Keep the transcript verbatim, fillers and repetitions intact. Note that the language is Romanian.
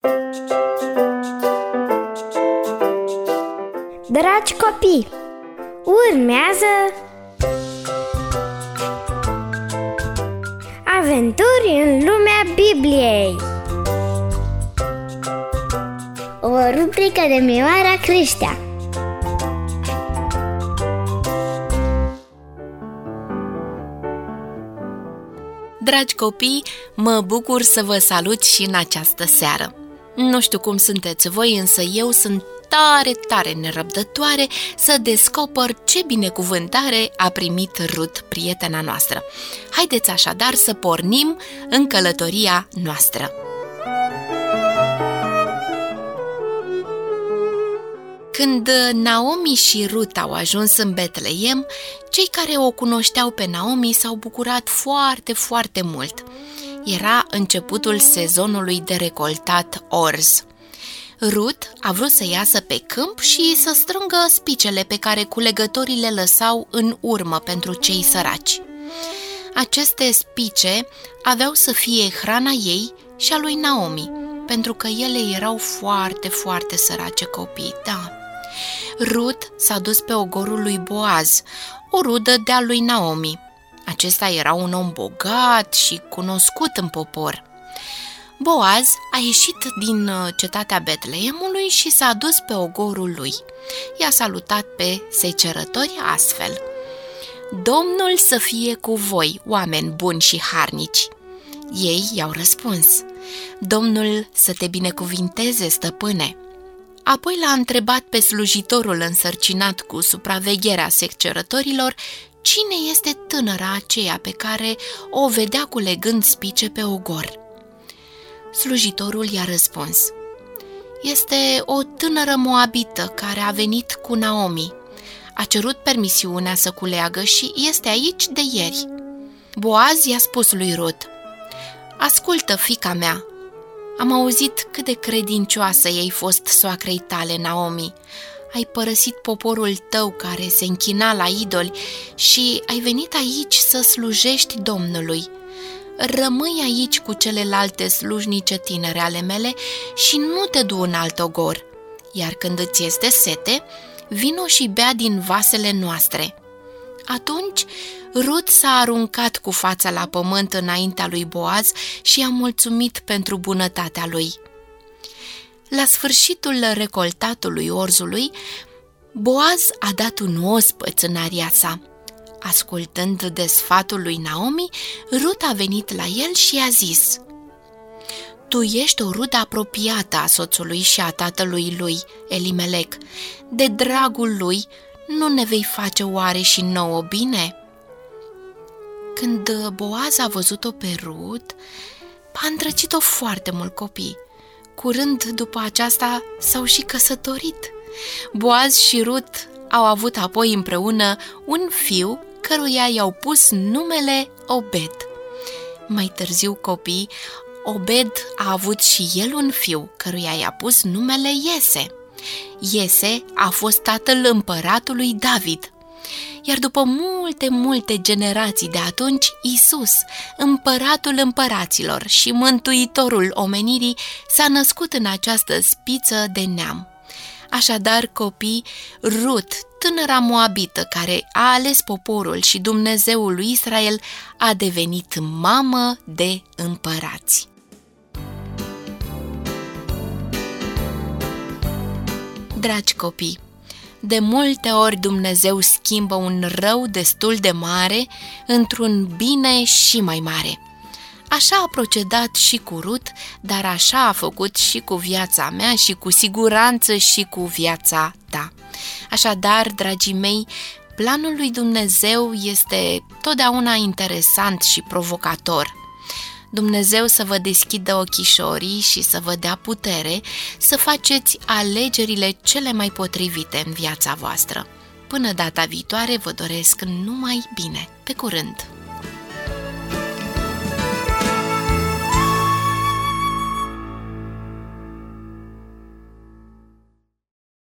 Dragi copii, urmează Aventuri în lumea Bibliei, o rubrică de Mioara Creștea. Dragi copii, mă bucur să vă salut și în această seară. Nu știu cum sunteți voi, însă eu sunt tare, tare nerăbdătoare să descoper ce binecuvântare a primit Rut, prietena noastră. Haideți așadar să pornim în călătoria noastră. Când Naomi și Rut au ajuns în Betleem, cei care o cunoșteau pe Naomi s-au bucurat foarte, foarte mult. Era începutul sezonului de recoltat orz. Rut a vrut să iasă pe câmp și să strângă spicele pe care culegătorii le lăsau în urmă pentru cei săraci. Aceste spice aveau să fie hrana ei și a lui Naomi, pentru că ele erau foarte, foarte sărace copii, da. Rut s-a dus pe ogorul lui Boaz, o rudă de-a lui Naomi. Acesta era un om bogat și cunoscut în popor. Boaz a ieșit din cetatea Betleemului și s-a dus pe ogorul lui. I-a salutat pe secerători astfel: Domnul să fie cu voi, oameni buni și harnici. Ei i-au răspuns: Domnul să te binecuvinteze, stăpâne. Apoi l-a întrebat pe slujitorul însărcinat cu supravegherea secerătorilor cine este tânăra aceea pe care o vedea culegând spice pe ogor. Slujitorul i-a răspuns: Este o tânără moabită care a venit cu Naomi. A cerut permisiunea să culeagă și este aici de ieri. Boaz i-a spus lui Rut: Ascultă, fiica mea, am auzit cât de credincioasă ei fost soacrei tale, Naomi. Ai părăsit poporul tău care se închina la idoli și ai venit aici să slujești Domnului. Rămâi aici cu celelalte slujnice tinere ale mele și nu te du în alt ogor, iar când îți este sete, vino și bea din vasele noastre. Atunci Rut s-a aruncat cu fața la pământ înaintea lui Boaz și a mulțumit pentru bunătatea lui. La sfârșitul recoltatului orzului, Boaz a dat un ospăț în aria sa. Ascultând de sfatul lui Naomi, Rut a venit la el și i-a zis: Tu ești o rudă apropiată a soțului și a tatălui lui, Elimelec. De dragul lui, nu ne vei face oare și nouă bine? Când Boaz a văzut-o pe Rut, a îndrăcit-o foarte mult copii. Curând după aceasta s-au și căsătorit. Boaz și Rut au avut apoi împreună un fiu căruia i-au pus numele Obed. Mai târziu copii, Obed a avut și el un fiu căruia i-a pus numele Iese. Iese a fost tatăl împăratului David. Iar după multe, multe generații de atunci, Isus, împăratul împăraților și mântuitorul omenirii, s-a născut în această spiță de neam. Așadar, copii, Rut, tânăra moabită care a ales poporul și Dumnezeul lui Israel, a devenit mamă de împărați. Dragi copii, de multe ori Dumnezeu schimbă un rău destul de mare într-un bine și mai mare. Așa a procedat și cu Rut, dar așa a făcut și cu viața mea și cu siguranță și cu viața ta. Așadar, dragii mei, planul lui Dumnezeu este totdeauna interesant și provocator. Dumnezeu să vă deschidă ochișorii și să vă dea putere să faceți alegerile cele mai potrivite în viața voastră. Până data viitoare vă doresc numai bine. Pe curând!